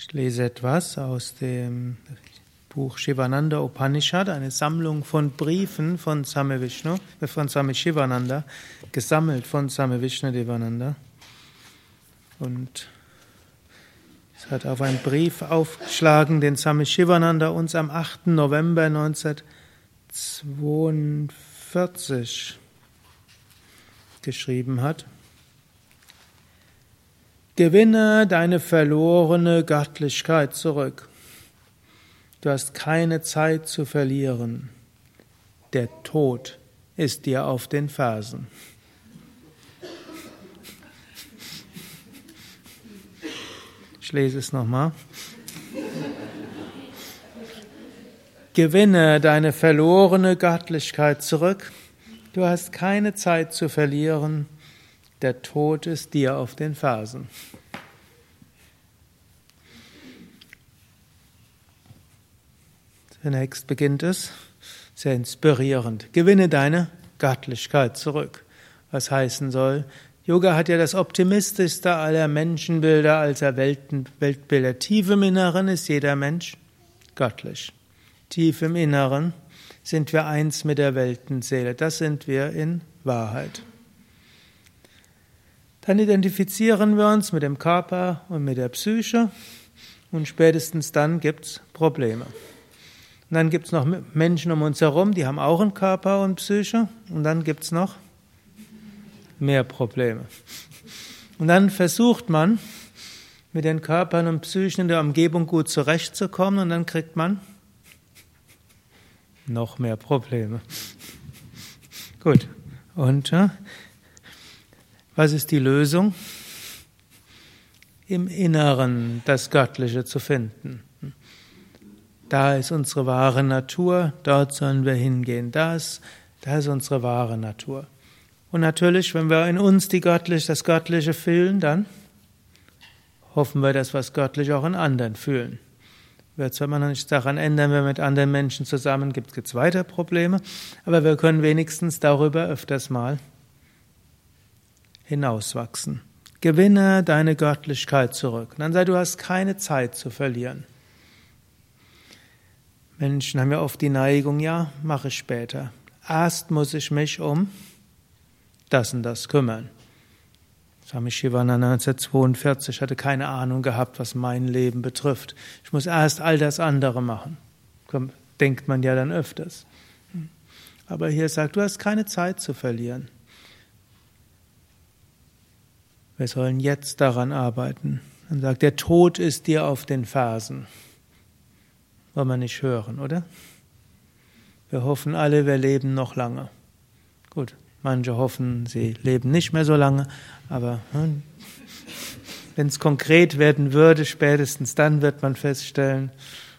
Ich lese etwas aus dem Buch Shivananda Upanishad, eine Sammlung von Briefen von Swami Shivananda, gesammelt von Swami Vishnadevananda. Und es hat auf einen Brief aufgeschlagen, den Swami Shivananda uns am 8. November 1942 geschrieben hat. Gewinne deine verlorene Göttlichkeit zurück. Du hast keine Zeit zu verlieren. Der Tod ist dir auf den Fersen. Ich lese es nochmal. Gewinne deine verlorene Göttlichkeit zurück. Du hast keine Zeit zu verlieren. Der Tod ist dir auf den Fersen. Zunächst beginnt es sehr inspirierend. Gewinne deine Göttlichkeit zurück. Was heißen soll, Yoga hat ja das optimistischste aller Menschenbilder, als Weltbilder. Tief im Inneren ist jeder Mensch göttlich. Tief im Inneren sind wir eins mit der Weltenseele. Das sind wir in Wahrheit. Dann identifizieren wir uns mit dem Körper und mit der Psyche und spätestens dann gibt's Probleme. Und dann gibt's noch Menschen um uns herum, die haben auch einen Körper und Psyche und dann gibt's noch mehr Probleme. Und dann versucht man, mit den Körpern und Psychen in der Umgebung gut zurechtzukommen und dann kriegt man noch mehr Probleme. Gut, und was ist die Lösung? Im Inneren das Göttliche zu finden. Da ist unsere wahre Natur, dort sollen wir hingehen. Da ist unsere wahre Natur. Und natürlich, wenn wir in uns das Göttliche fühlen, dann hoffen wir, dass wir das Göttliche auch in anderen fühlen. Wird zwar noch nichts daran ändern, wenn wir mit anderen Menschen zusammen gibt es weiter Probleme, aber wir können wenigstens darüber öfters mal hinauswachsen. Gewinne deine Göttlichkeit zurück. Und dann sei, du hast keine Zeit zu verlieren. Menschen haben ja oft die Neigung, ja, mache ich später. Erst muss ich mich um das und das kümmern. Swami Shivananda 1942 hatte keine Ahnung gehabt, was mein Leben betrifft. Ich muss erst all das andere machen. Denkt man ja dann öfters. Aber hier sagt, du hast keine Zeit zu verlieren. Wir sollen jetzt daran arbeiten. Dann sagt, der Tod ist dir auf den Fersen. Wollen wir nicht hören, oder? Wir hoffen alle, wir leben noch lange. Gut, manche hoffen, sie leben nicht mehr so lange, aber wenn es konkret werden würde, spätestens dann wird man feststellen,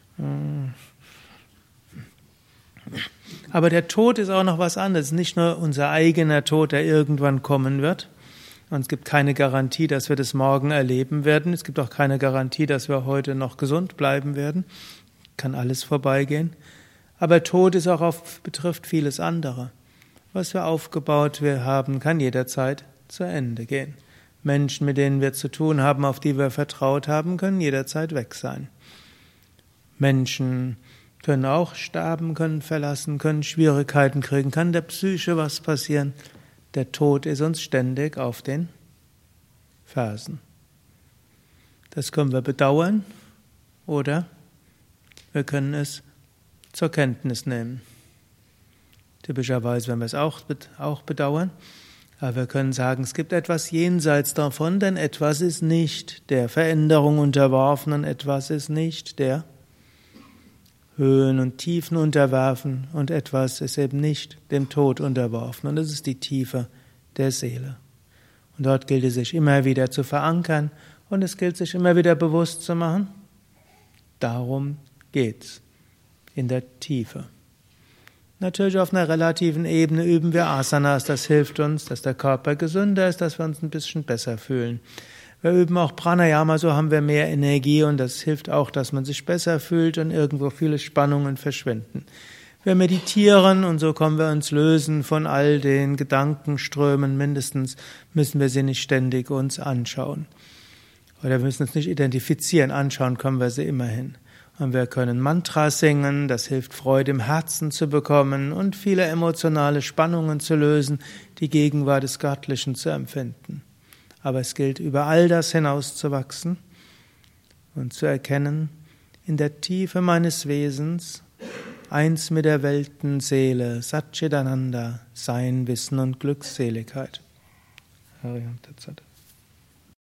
aber der Tod ist auch noch was anderes. Nicht nur unser eigener Tod, der irgendwann kommen wird. Und es gibt keine Garantie, dass wir das morgen erleben werden. Es gibt auch keine Garantie, dass wir heute noch gesund bleiben werden. Kann alles vorbeigehen. Aber Tod ist betrifft vieles andere. Was wir aufgebaut haben, kann jederzeit zu Ende gehen. Menschen, mit denen wir zu tun haben, auf die wir vertraut haben, können jederzeit weg sein. Menschen können auch sterben, können verlassen, können Schwierigkeiten kriegen, kann der Psyche was passieren. Der Tod ist uns ständig auf den Fersen. Das können wir bedauern oder wir können es zur Kenntnis nehmen. Typischerweise werden wir es auch bedauern, aber wir können sagen, es gibt etwas jenseits davon, denn etwas ist nicht der Veränderung unterworfen und etwas ist nicht der Höhen und Tiefen unterwerfen und etwas ist eben nicht dem Tod unterworfen und das ist die Tiefe der Seele. Und dort gilt es sich immer wieder zu verankern und es gilt sich immer wieder bewusst zu machen, darum geht's in der Tiefe. Natürlich auf einer relativen Ebene üben wir Asanas, das hilft uns, dass der Körper gesünder ist, dass wir uns ein bisschen besser fühlen. Wir üben auch Pranayama, so haben wir mehr Energie und das hilft auch, dass man sich besser fühlt und irgendwo viele Spannungen verschwinden. Wir meditieren und so können wir uns lösen von all den Gedankenströmen, mindestens müssen wir sie nicht ständig uns anschauen. Oder wir müssen uns nicht identifizieren, anschauen können wir sie immerhin. Und wir können Mantras singen, das hilft Freude im Herzen zu bekommen und viele emotionale Spannungen zu lösen, die Gegenwart des Göttlichen zu empfinden. Aber es gilt, über all das hinauszuwachsen und zu erkennen, in der Tiefe meines Wesens, eins mit der Weltenseele, Satchidananda, Sein, Wissen und Glückseligkeit. Hariam Tat Sat.